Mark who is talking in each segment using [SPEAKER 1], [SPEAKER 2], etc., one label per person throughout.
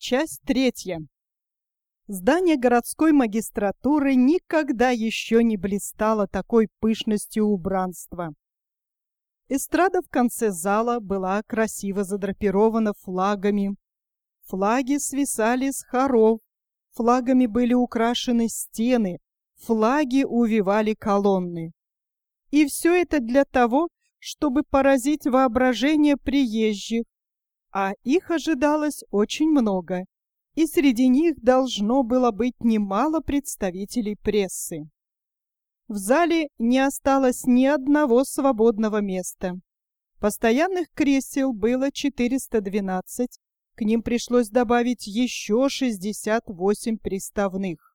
[SPEAKER 1] Часть третья. Здание городской магистратуры никогда еще не блистало такой пышностью убранства. Эстрада в конце зала была красиво задрапирована флагами. Флаги свисали с хоров, флагами были украшены стены, флаги увивали колонны. И все это для того, чтобы поразить воображение приезжих, а их ожидалось очень много, и среди них должно было быть немало представителей прессы. В зале не осталось ни одного свободного места. Постоянных кресел было 412, к ним пришлось добавить еще 68 приставных.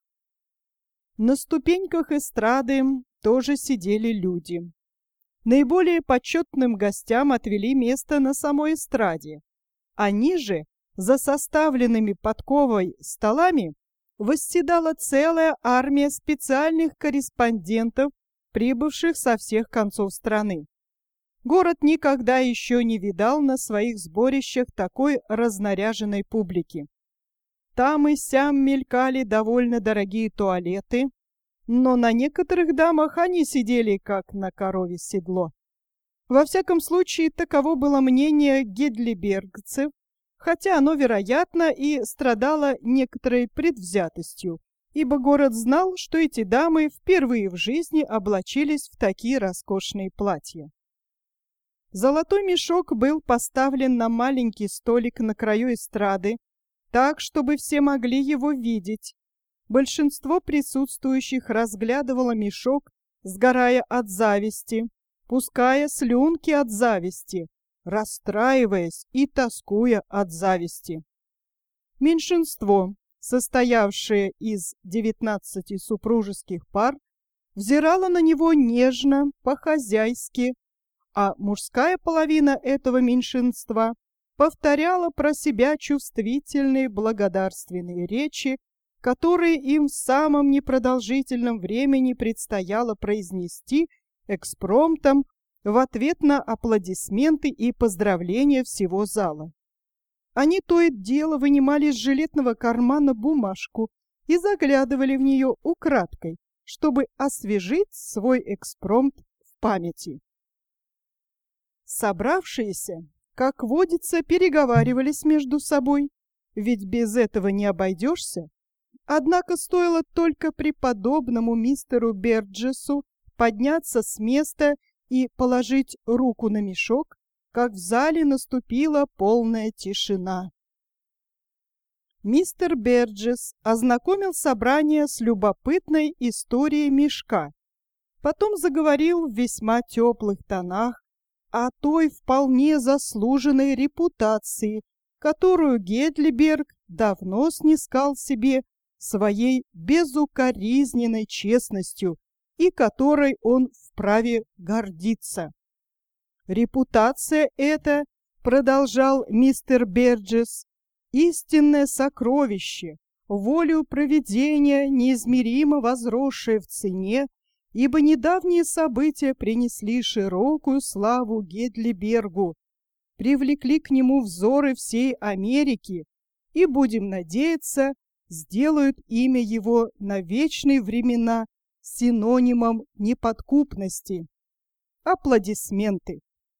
[SPEAKER 1] На ступеньках эстрады тоже сидели люди. Наиболее почетным гостям отвели место на самой эстраде, а ниже, за составленными подковой столами, восседала целая армия специальных корреспондентов, прибывших со всех концов страны. Город никогда еще не видал на своих сборищах такой разнаряженной публики. Там и сям мелькали довольно дорогие туалеты, но на некоторых дамах они сидели, как на корове седло. Во всяком случае, таково было мнение гедлибергцев, хотя оно, вероятно, и страдало некоторой предвзятостью, ибо город знал, что эти дамы впервые в жизни облачились в такие роскошные платья. Золотой мешок был поставлен на маленький столик на краю эстрады, так, чтобы все могли его видеть. Большинство присутствующих разглядывало мешок, сгорая от зависти, пуская слюнки от зависти, расстраиваясь и тоскуя от зависти. Меньшинство, состоявшее из 19 супружеских пар, взирало на него нежно, по-хозяйски, а мужская половина этого меньшинства повторяла про себя чувствительные благодарственные речи, которые им в самом непродолжительном времени предстояло произнести экспромтом в ответ на аплодисменты и поздравления всего зала. Они то и дело вынимали из жилетного кармана бумажку и заглядывали в нее украдкой, чтобы освежить свой экспромт в памяти. Собравшиеся, как водится, переговаривались между собой, ведь без этого не обойдешься. Однако стоило только преподобному мистеру Берджесу подняться с места и положить руку на мешок, как в зале наступила полная тишина. Мистер Берджес ознакомил собрание с любопытной историей мешка, потом заговорил в весьма теплых тонах о той вполне заслуженной репутации, которую Гедлиберг давно снискал себе своей безукоризненной честностью и которой он вправе гордиться. Репутация эта, продолжал мистер Берджес, истинное сокровище, волею провидения неизмеримо возросшее в цене, ибо недавние события принесли широкую славу Гедлибергу, привлекли к нему взоры всей Америки и, будем надеяться, сделают имя его на вечные времена синонимом неподкупности. Аплодисменты.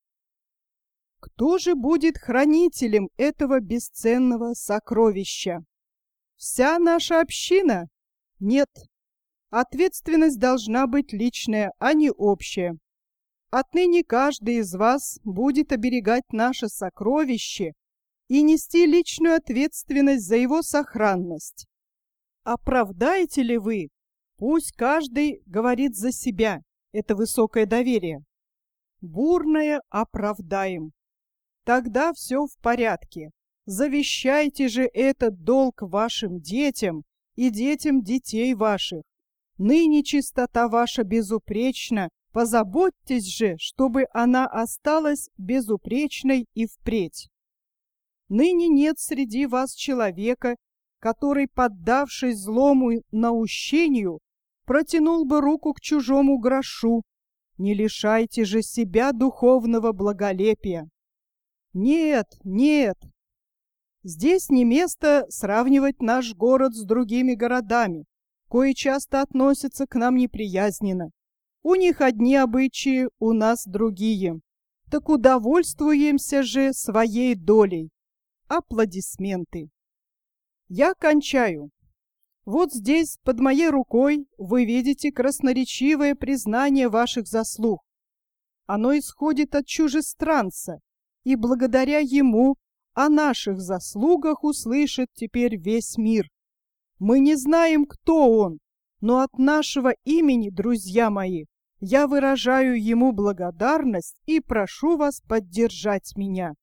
[SPEAKER 1] Кто же будет хранителем этого бесценного сокровища? Вся наша община? Нет. Ответственность должна быть личная, а не общая. Отныне каждый из вас будет оберегать наше сокровище и нести личную ответственность за его сохранность. Оправдаете ли вы? Пусть каждый говорит за себя. Это высокое доверие. Бурное оправдаем. Тогда все в порядке. Завещайте же этот долг вашим детям и детям детей ваших. Ныне чистота ваша безупречна, позаботьтесь же, чтобы она осталась безупречной и впредь. Ныне нет среди вас человека, который, поддавшись злому наущению, протянул бы руку к чужому грошу. Не лишайте же себя духовного благолепия. Нет, нет. Здесь не место сравнивать наш город с другими городами, кои часто относятся к нам неприязненно. У них одни обычаи, у нас другие. Так удовольствуемся же своей долей. Аплодисменты. Я кончаю. Вот здесь, под моей рукой, вы видите красноречивое признание ваших заслуг. Оно исходит от чужестранца, и благодаря ему о наших заслугах услышит теперь весь мир. Мы не знаем, кто он, но от нашего имени, друзья мои, я выражаю ему благодарность и прошу вас поддержать меня.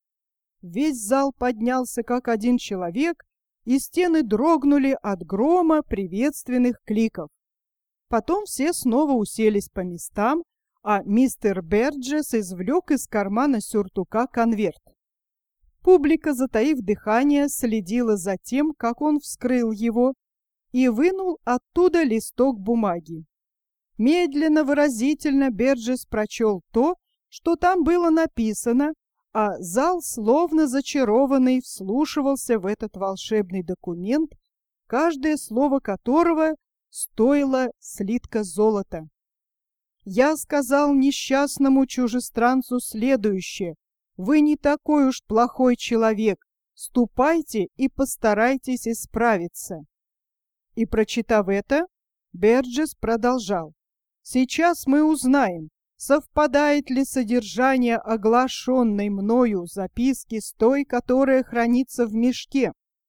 [SPEAKER 1] Весь зал поднялся как один человек, и стены дрогнули от грома приветственных кликов. Потом все снова уселись по местам, а мистер Берджес извлек из кармана сюртука конверт. Публика, затаив дыхание, следила за тем, как он вскрыл его и вынул оттуда листок бумаги. Медленно, выразительно Берджес прочел то, что там было написано, а зал, словно зачарованный, вслушивался в этот волшебный документ, каждое слово которого стоило слитка золота. Я сказал несчастному чужестранцу следующее: «Вы не такой уж плохой человек, ступайте и постарайтесь исправиться». И, прочитав это, Берджес продолжал: «Сейчас мы узнаем, совпадает ли содержание оглашенной мною записки с той, которая хранится в мешке.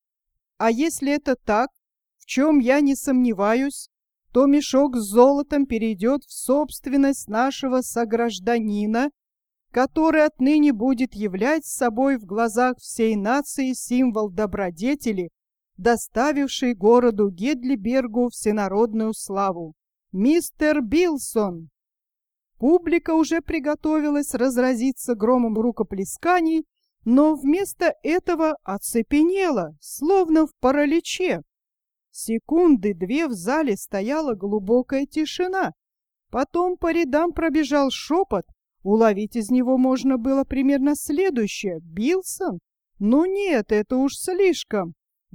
[SPEAKER 1] А если это так, в чем я не сомневаюсь, то мешок с золотом перейдет в собственность нашего согражданина, который отныне будет являть собой в глазах всей нации символ добродетели, доставивший городу Гедлибергу всенародную славу. Мистер Билсон!» Публика уже приготовилась разразиться громом рукоплесканий, но вместо этого оцепенела, словно в параличе. Секунды две в зале стояла глубокая тишина. Потом по рядам пробежал шепот. Уловить из него можно было примерно следующее: «Билсон? Ну нет, это уж слишком.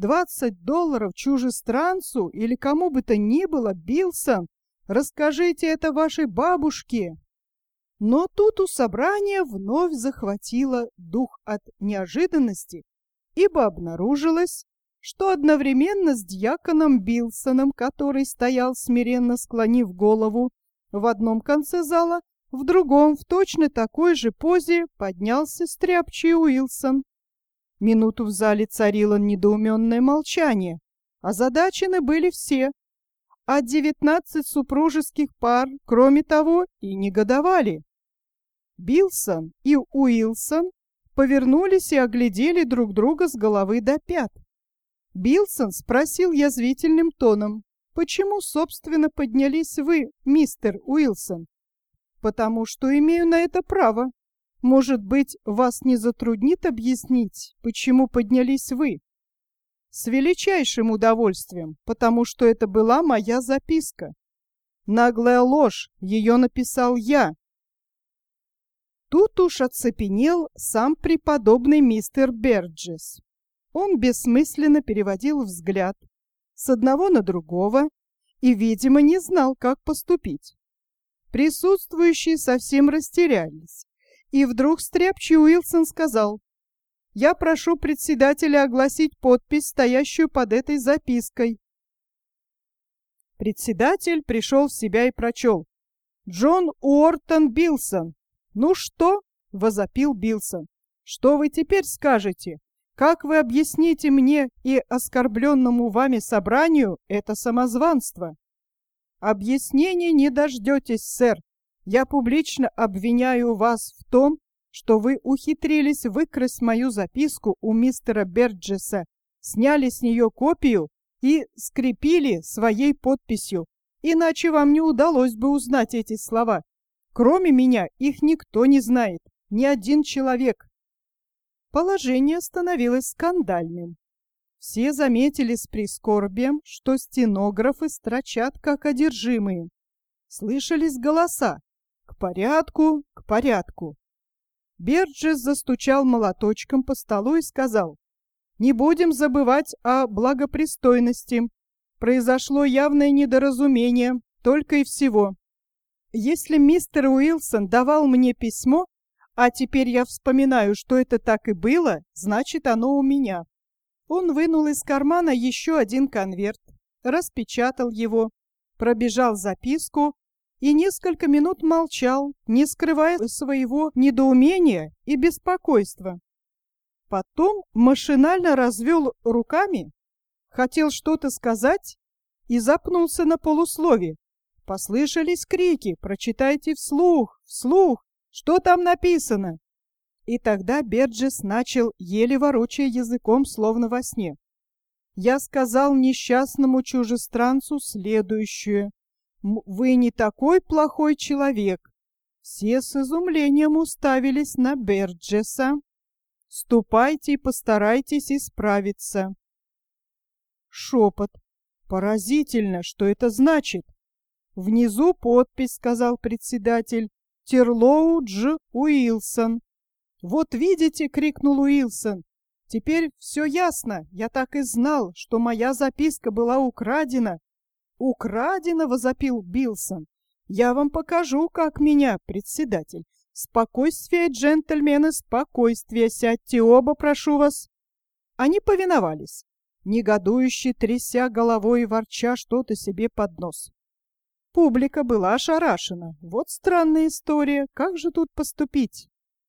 [SPEAKER 1] $20 чужестранцу или кому бы то ни было, Билсон? Расскажите это вашей бабушке». Но тут у собрания вновь захватило дух от неожиданности, ибо обнаружилось, что одновременно с дьяконом Билсоном, который стоял смиренно склонив голову в одном конце зала, в другом, в точно такой же позе, поднялся стряпчий Уилсон. Минуту в зале царило недоуменное молчание. Озадачены были все, а 19 супружеских пар, кроме того, и негодовали. Билсон и Уилсон повернулись и оглядели друг друга с головы до пят. Билсон спросил язвительным тоном: «Почему, собственно, поднялись вы, мистер Уилсон?» «Потому что имею на это право. Может быть, вас не затруднит объяснить, почему поднялись вы?» «С величайшим удовольствием, потому что это была моя записка. Наглая ложь, ее написал я». Тут уж оцепенел сам преподобный мистер Берджес. Он бессмысленно переводил взгляд с одного на другого и, видимо, не знал, как поступить. Присутствующие совсем растерялись, и вдруг стряпчий Уилсон сказал: «Я прошу председателя огласить подпись, стоящую под этой запиской». Председатель пришел в себя и прочел: «Джон Уортон Билсон». «Ну что?» — возопил Билсон. «Что вы теперь скажете? Как вы объясните мне и оскорбленному вами собранию это самозванство?» «Объяснений не дождетесь, сэр. Я публично обвиняю вас в том, что вы ухитрились выкрасть мою записку у мистера Берджеса, сняли с нее копию и скрепили своей подписью. Иначе вам не удалось бы узнать эти слова. Кроме меня их никто не знает, ни один человек». Положение становилось скандальным. Все заметили с прискорбием, что стенографы строчат как одержимые. Слышались голоса: «К порядку, к порядку». Берджес застучал молоточком по столу и сказал: Не будем забывать о благопристойности. Произошло явное недоразумение, только и всего. Если мистер Уилсон давал мне письмо, а теперь я вспоминаю, что это так и было, значит, оно у меня». Он вынул из кармана еще один конверт, распечатал его, пробежал записку и несколько минут молчал, не скрывая своего недоумения и беспокойства. Потом машинально развел руками, хотел что-то сказать и запнулся на полуслове. Послышались крики: «Прочитайте вслух, вслух! Что там написано?» И тогда Берджес начал, еле ворочая языком, словно во сне. «Я сказал несчастному чужестранцу следующее: вы не такой плохой человек». Все с изумлением уставились на Берджеса. «Ступайте и постарайтесь исправиться». Шепот. «Поразительно, что это значит?» «Внизу подпись», — сказал председатель. «Терлоу Дж. Уилсон». «Вот видите», — крикнул Уилсон. «Теперь все ясно. Я так и знал, что моя записка была украдена». «Украдена?» — возопил Билсон. «Я вам покажу, как меня, председатель. Спокойствие, джентльмены, спокойствие. Сядьте оба, прошу вас». Они повиновались, негодующе тряся головой и ворча что-то себе под нос. Публика была ошарашена. Вот странная история, как же тут поступить?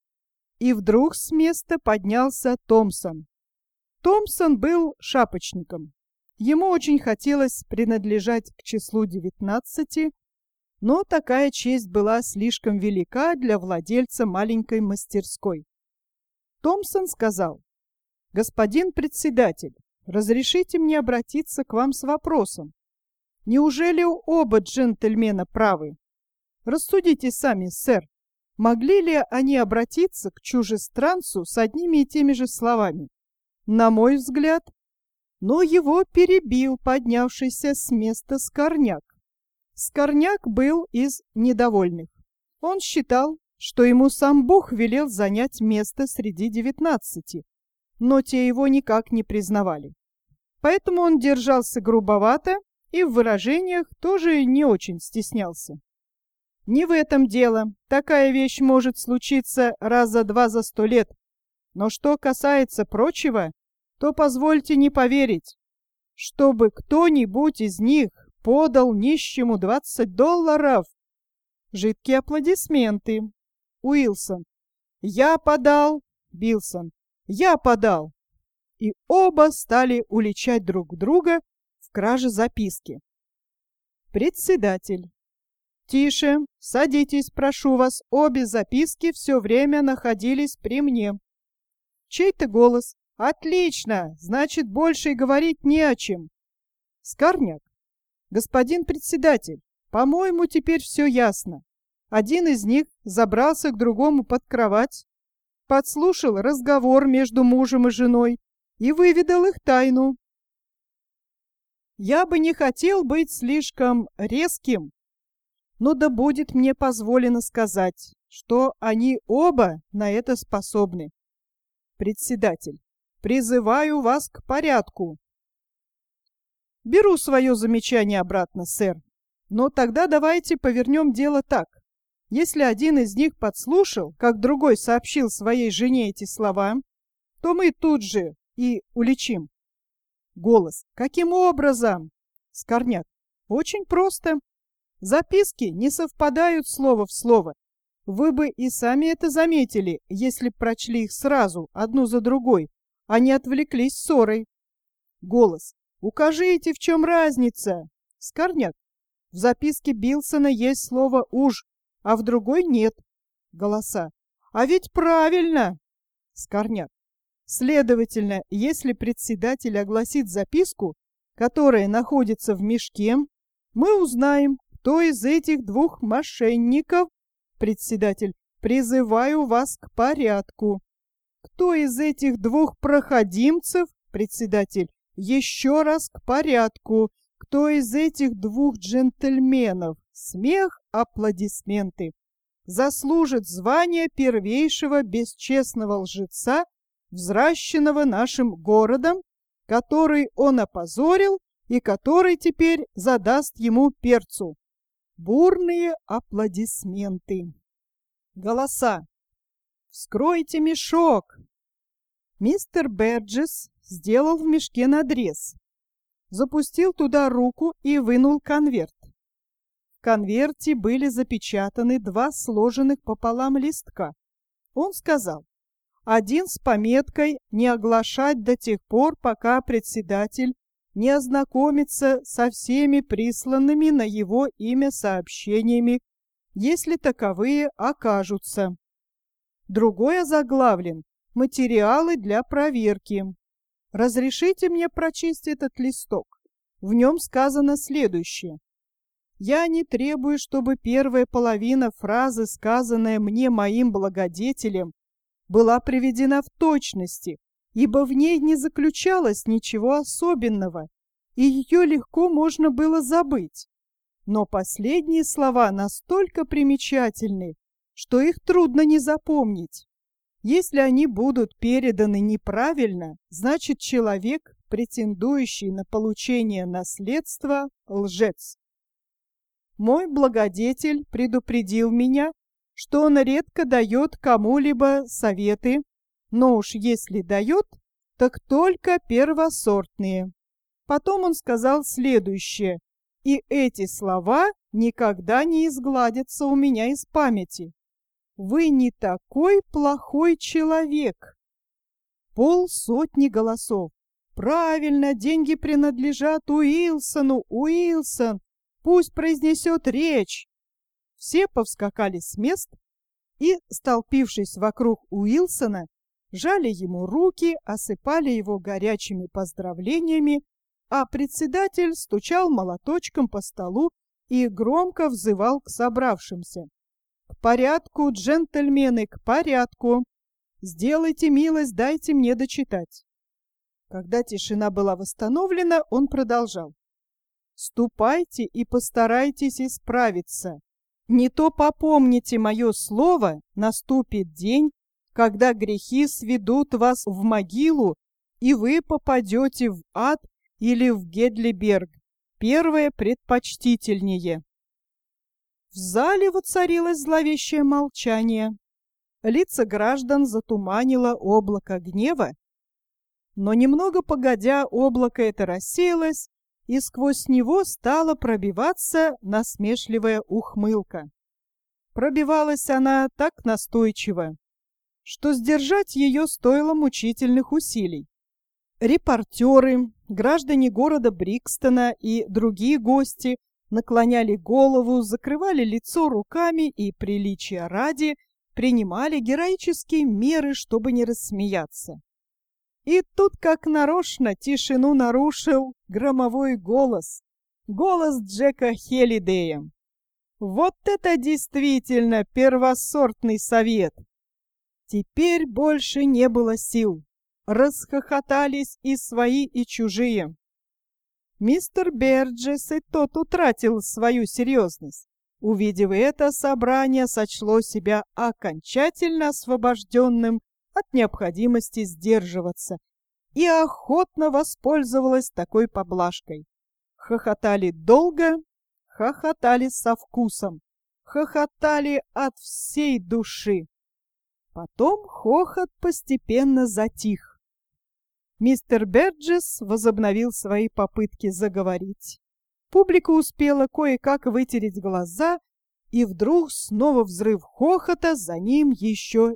[SPEAKER 1] И вдруг с места поднялся Томпсон. Томпсон был шапочником. Ему очень хотелось принадлежать к числу 19, но такая честь была слишком велика для владельца маленькой мастерской. Томпсон сказал: «Господин председатель, разрешите мне обратиться к вам с вопросом. Неужели оба джентльмена правы? Рассудите сами, сэр. Могли ли они обратиться к чужестранцу с одними и теми же словами? На мой взгляд». Но его перебил поднявшийся с места Скорняк. Скорняк был из недовольных. Он считал, что ему сам Бог велел занять место среди 19, но те его никак не признавали. Поэтому он держался грубовато и в выражениях тоже не очень стеснялся. «Не в этом дело. Такая вещь может случиться раза два за 100 лет. Но что касается прочего, то позвольте не поверить, чтобы кто-нибудь из них подал нищему $20. Жидкие аплодисменты. Уилсон: «Я подал». Билсон: «Я подал». И оба стали уличать друг друга в краже записки. Председатель: «Тише, садитесь, прошу вас, обе записки все время находились при мне». Чей-то голос: «Отлично, значит, больше и говорить не о чем». Скорняк: «Господин председатель, по-моему, теперь все ясно. Один из них забрался к другому под кровать, подслушал разговор между мужем и женой и выведал их тайну. Я бы не хотел быть слишком резким, но да будет мне позволено сказать, что они оба на это способны. Председатель: «Призываю вас к порядку». «Беру свое замечание обратно, сэр. Но тогда давайте повернем дело так. Если один из них подслушал, как другой сообщил своей жене эти слова, то мы тут же и уличим». Голос: «Каким образом?» Скорняк: «Очень просто. Записки не совпадают слово в слово. Вы бы и сами это заметили, если б прочли их сразу, одну за другой, а не отвлеклись ссорой». Голос: «Укажите, в чем разница?» Скорняк: «В записке Билсона есть слово «уж», а в другой нет». Голоса: «А ведь правильно!» Скорняк: «Следовательно, если председатель огласит записку, которая находится в мешке, мы узнаем, кто из этих двух мошенников». Председатель: «Призываю вас к порядку». «Кто из этих двух проходимцев?» Председатель: «Еще раз к порядку. Кто из этих двух джентльменов?» Смех, аплодисменты. «Заслужит звание первейшего бесчестного лжеца взращенного нашим городом, который он опозорил и который теперь задаст ему перцу. Бурные аплодисменты. Голоса. «Вскройте мешок!» Мистер Берджес сделал в мешке надрез, запустил туда руку и вынул конверт. В конверте были запечатаны 2 сложенных пополам листка. Он сказал: один с пометкой «Не оглашать до тех пор, пока председатель не ознакомится со всеми присланными на его имя сообщениями, если таковые окажутся». Другой озаглавлен «Материалы для проверки». Разрешите мне прочесть этот листок. В нем сказано следующее: «Я не требую, чтобы первая половина фразы, сказанная мне моим благодетелем, была приведена в точности, ибо в ней не заключалось ничего особенного, и ее легко можно было забыть. Но последние слова настолько примечательны, что их трудно не запомнить. Если они будут переданы неправильно, значит человек, претендующий на получение наследства, лжец. Мой благодетель предупредил меня, что он редко дает кому-либо советы, но уж если дает, так только первосортные. Потом он сказал следующее, и эти слова никогда не изгладятся у меня из памяти. Вы не такой плохой человек. 50 голосов. Правильно, деньги принадлежат Уилсону. Уилсон, пусть произнесет речь. Все повскакали с мест и, столпившись вокруг Уилсона, жали ему руки, осыпали его горячими поздравлениями, а председатель стучал молоточком по столу и громко взывал к собравшимся: «К порядку, джентльмены, к порядку! Сделайте милость, дайте мне дочитать». Когда тишина была восстановлена, он продолжал: «Ступайте и постарайтесь исправиться. Не то попомните мое слово, наступит день, когда грехи сведут вас в могилу, и вы попадете в ад или в Гедлиберг. Первое предпочтительнее». В зале воцарилось зловещее молчание. Лица граждан затуманило облако гнева, но немного погодя облако это рассеялось, и сквозь него стала пробиваться насмешливая ухмылка. Пробивалась она так настойчиво, что сдержать ее стоило мучительных усилий. Репортеры, граждане города Брикстона и другие гости наклоняли голову, закрывали лицо руками и, приличия ради, принимали героические меры, чтобы не рассмеяться. И тут, как нарочно, тишину нарушил громовой голос. Голос Джека Хеллидея. Вот это действительно первосортный совет! Теперь больше не было сил. Расхохотались и свои, и чужие. Мистер Берджес и тот утратил свою серьезность. Увидев это, собрание сочло себя окончательно освобожденным от необходимости сдерживаться и охотно воспользовалось такой поблажкой. Хохотали долго, хохотали со вкусом, хохотали от всей души. Потом хохот постепенно затих. Мистер Берджес возобновил свои попытки заговорить. Публика успела кое-как вытереть глаза, и вдруг снова взрыв хохота, за ним еще.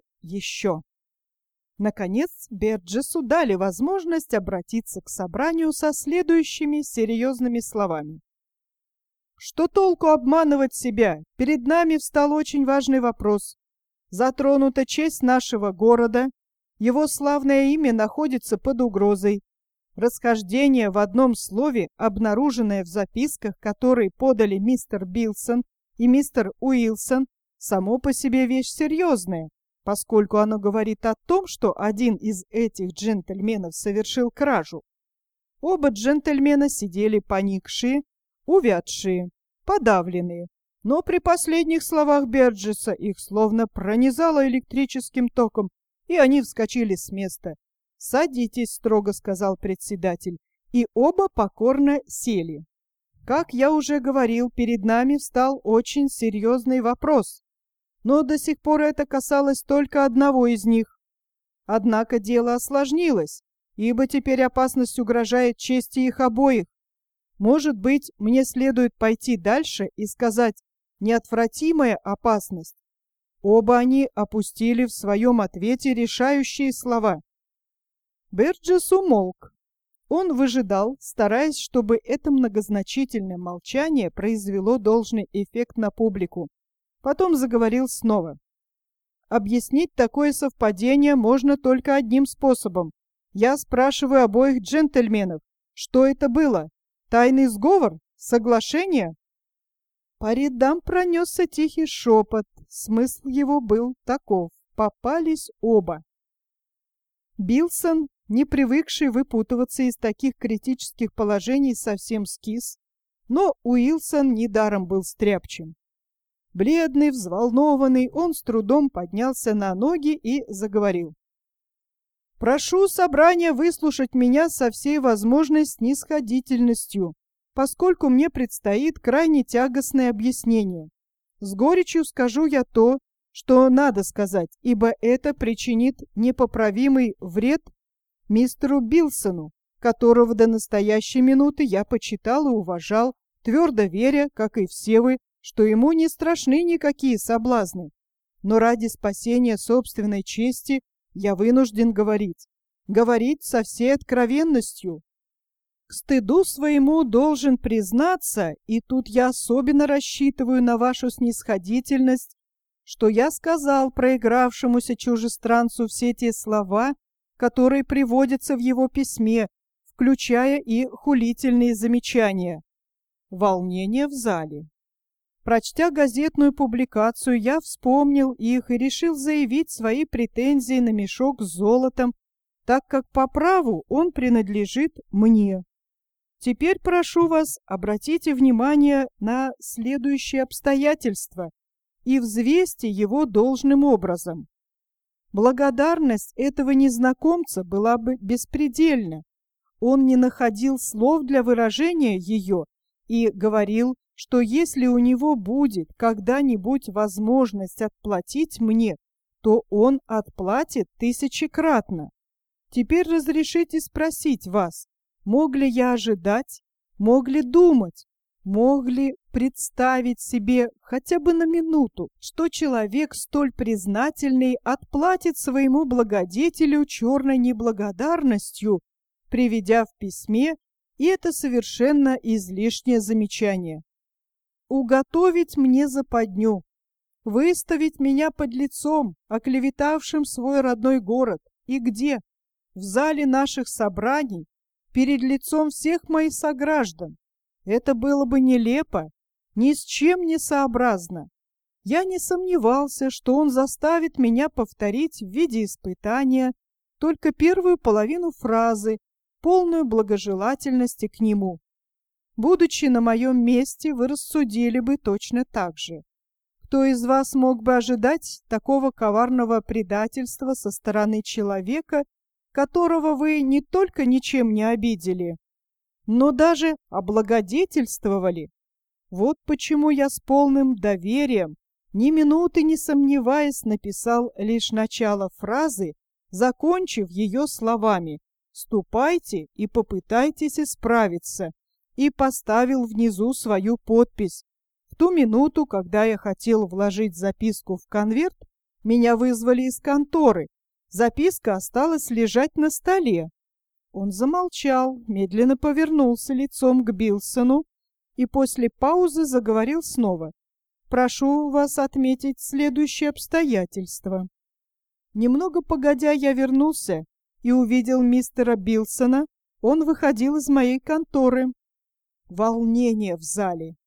[SPEAKER 1] Наконец, Берджесу дали возможность обратиться к собранию со следующими серьезными словами. «Что толку обманывать себя? Перед нами встал очень важный вопрос. Затронута честь нашего города, его славное имя находится под угрозой. Расхождение в одном слове, обнаруженное в записках, которые подали мистер Билсон и мистер Уилсон, само по себе вещь серьезная, поскольку оно говорит о том, что один из этих джентльменов совершил кражу. Оба джентльмена сидели поникшие, увядшие, подавленные, но при последних словах Берджеса их словно пронизало электрическим током, и они вскочили с места. «Садитесь», — строго сказал председатель, и оба покорно сели. Как я уже говорил, перед нами встал очень серьезный вопрос, но до сих пор это касалось только одного из них. Однако дело осложнилось, ибо теперь опасность угрожает чести их обоих. Может быть, мне следует пойти дальше и сказать «неотвратимая опасность». Оба они опустили в своем ответе решающие слова. Берджес умолк. Он выжидал, стараясь, чтобы это многозначительное молчание произвело должный эффект на публику. Потом заговорил снова. «Объяснить такое совпадение можно только одним способом. Я спрашиваю обоих джентльменов, что это было? Тайный сговор? Соглашение?» По рядам пронесся тихий шепот. Смысл его был таков: попались оба. Билсон, не привыкший выпутываться из таких критических положений, совсем скис, но Уилсон недаром был стряпчим. Бледный, взволнованный, он с трудом поднялся на ноги и заговорил. «Прошу собрания выслушать меня со всей возможной снисходительностью, поскольку мне предстоит крайне тягостное объяснение. С горечью скажу я то, что надо сказать, ибо это причинит непоправимый вред мистеру Билсону, которого до настоящей минуты я почитал и уважал, твердо веря, как и все вы, что ему не страшны никакие соблазны. Но ради спасения собственной чести я вынужден говорить со всей откровенностью. К стыду своему должен признаться, и тут я особенно рассчитываю на вашу снисходительность, что я сказал проигравшемуся чужестранцу все те слова, которые приводятся в его письме, включая и хулительные замечания. Волнение в зале. Прочтя газетную публикацию, я вспомнил их и решил заявить свои претензии на мешок с золотом, так как по праву он принадлежит мне. Теперь прошу вас, обратите внимание на следующее обстоятельство и взвесьте его должным образом. Благодарность этого незнакомца была бы беспредельна. Он не находил слов для выражения ее и говорил, что если у него будет когда-нибудь возможность отплатить мне, то он отплатит тысячекратно. Теперь разрешите спросить вас, мог ли я ожидать, мог ли думать, мог ли представить себе хотя бы на минуту, что человек столь признательный отплатит своему благодетелю черной неблагодарностью, приведя в письме и это совершенно излишнее замечание. Уготовить мне западню, выставить меня подлецом, оклеветавшим свой родной город. И где? В зале наших собраний, перед лицом всех моих сограждан. Это было бы нелепо, ни с чем не сообразно. Я не сомневался, что он заставит меня повторить в виде испытания только первую половину фразы, полную благожелательности к нему. Будучи на моем месте, вы рассудили бы точно так же. Кто из вас мог бы ожидать такого коварного предательства со стороны человека, которого вы не только ничем не обидели, но даже облагодетельствовали? Вот почему я с полным доверием, ни минуты не сомневаясь, написал лишь начало фразы, закончив ее словами «Ступайте и попытайтесь исправиться», и поставил внизу свою подпись. В ту минуту, когда я хотел вложить записку в конверт, меня вызвали из конторы. Записка осталась лежать на столе. Он замолчал, медленно повернулся лицом к Билсону и после паузы заговорил снова. «Прошу вас отметить следующее обстоятельство». Немного погодя, я вернулся и увидел мистера Билсона. Он выходил из моей конторы. Волнение в зале.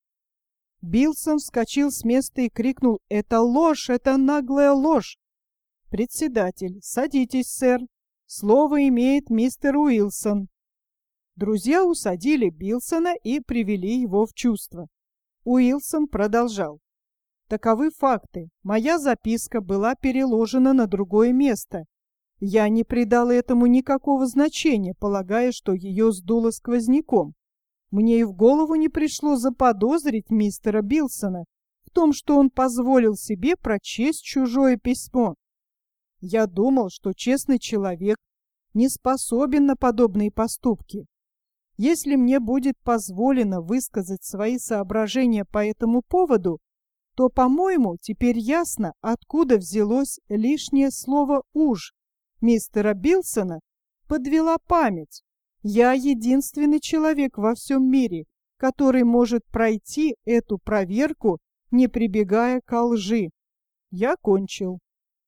[SPEAKER 1] Билсон вскочил с места и крикнул: «Это ложь! Это наглая ложь!» «Председатель, садитесь, сэр. Слово имеет мистер Уилсон». Друзья усадили Билсона и привели его в чувство. Уилсон продолжал: «Таковы факты. Моя записка была переложена на другое место. Я не придал этому никакого значения, полагая, что ее сдуло сквозняком. Мне и в голову не пришло заподозрить мистера Билсона в том, что он позволил себе прочесть чужое письмо. Я думал, что честный человек не способен на подобные поступки. Если мне будет позволено высказать свои соображения по этому поводу, то, по-моему, теперь ясно, откуда взялось лишнее слово «уж». Мистера Билсона подвела память. Я единственный человек во всем мире, который может пройти эту проверку, не прибегая ко лжи. Я кончил.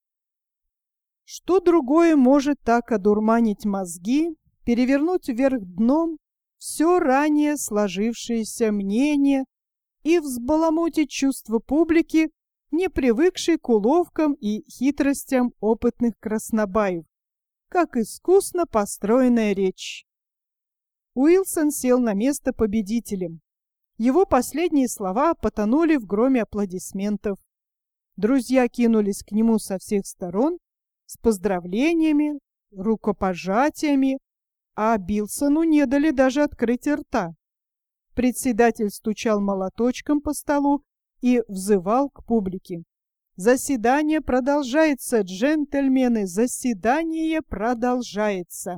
[SPEAKER 1] Что другое может так одурманить мозги, перевернуть вверх дном все ранее сложившееся мнение и взбаламутить чувства публики, не привыкшей к уловкам и хитростям опытных краснобаев, как искусно построенная речь. Уилсон сел на место победителем. Его последние слова потонули в громе аплодисментов. Друзья кинулись к нему со всех сторон с поздравлениями, рукопожатиями, а Билсону не дали даже открыть рта. Председатель стучал молоточком по столу и взывал к публике. «Заседание продолжается, джентльмены, заседание продолжается!»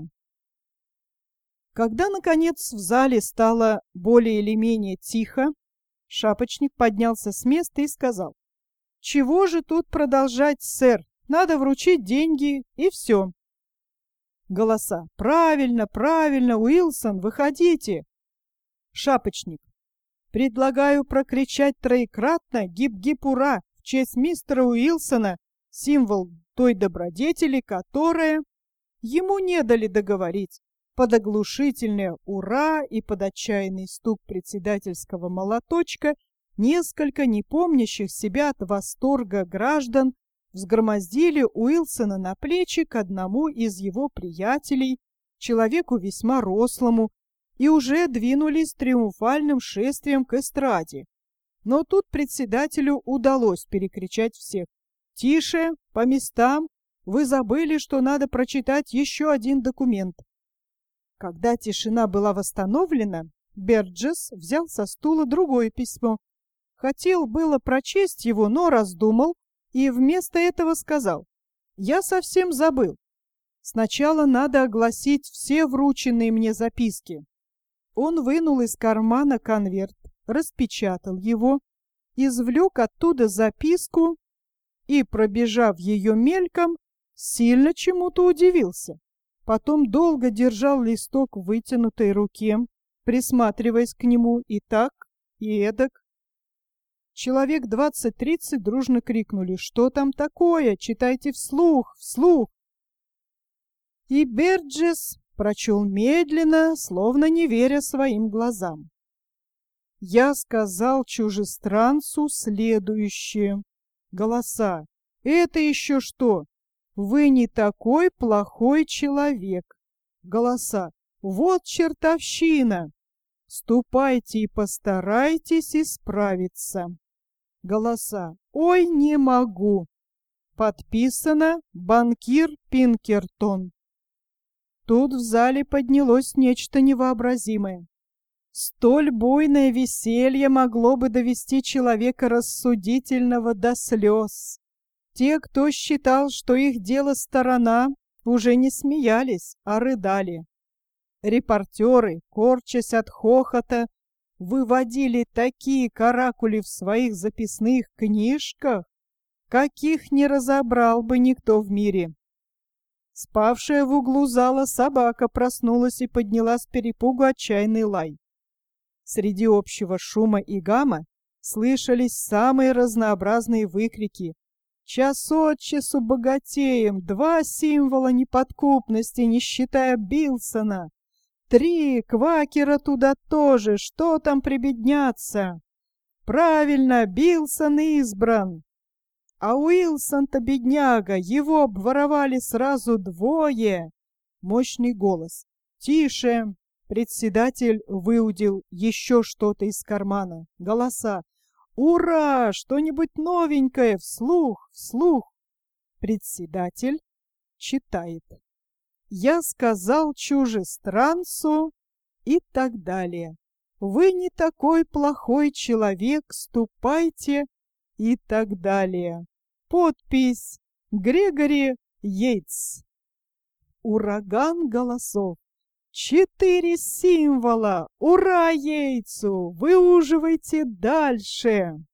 [SPEAKER 1] Когда, наконец, в зале стало более или менее тихо, Шапочник поднялся с места и сказал: «Чего же тут продолжать, сэр? Надо вручить деньги, и все». Голоса: «Правильно, правильно, Уилсон, выходите!» Шапочник: «Предлагаю прокричать троекратно «Гип-гип-ура» в честь мистера Уилсона, символ той добродетели, которая...» Ему не дали договорить. Под оглушительное «Ура» и под отчаянный стук председательского молоточка несколько не помнящих себя от восторга граждан взгромоздили Уилсона на плечи к одному из его приятелей, человеку весьма рослому, и уже двинулись триумфальным шествием к эстраде. Но тут председателю удалось перекричать всех: «Тише, по местам, вы забыли, что надо прочитать еще один документ». Когда тишина была восстановлена, Берджес взял со стула другое письмо. Хотел было прочесть его, но раздумал и вместо этого сказал: «Я совсем забыл. Сначала надо огласить все врученные мне записки». Он вынул из кармана конверт, распечатал его, извлек оттуда записку и, пробежав ее мельком, сильно чему-то удивился. Потом долго держал листок в вытянутой руке, присматриваясь к нему и так, и эдак. Человек 20-30 дружно крикнули: «Что там такое? Читайте вслух, вслух!» И Берджес прочел медленно, словно не веря своим глазам. «Я сказал чужестранцу следующее». Голоса: «Это еще что? Вы не такой плохой человек». Голоса: «Вот чертовщина! Ступайте и постарайтесь исправиться». Голоса: «Ой, не могу». Подписано банкир Пинкертон. Тут в зале поднялось нечто невообразимое. Столь буйное веселье могло бы довести человека рассудительного до слез. Те, кто считал, что их дело сторона, уже не смеялись, а рыдали. Репортеры, корчась от хохота, выводили такие каракули в своих записных книжках, каких не разобрал бы никто в мире. Спавшая в углу зала собака проснулась и подняла с перепугу отчаянный лай. Среди общего шума и гама слышались самые разнообразные выкрики: «Час от часу богатеем! 2 символа неподкупности, не считая Билсона! 3 квакера туда тоже, что там прибедняться? Правильно, Билсон избран! А Уилсон-то бедняга, его обворовали сразу 2!» Мощный голос: «Тише!» Председатель выудил еще что-то из кармана. Голоса: «Ура! Что-нибудь новенькое! Вслух! Вслух!» Председатель читает. Я сказал чужестранцу и так далее. Вы не такой плохой человек, ступайте и так далее. Подпись Грегори Йейтс. Ураган голосов. 4 символа! Ура Йейтсу! Выуживайте дальше!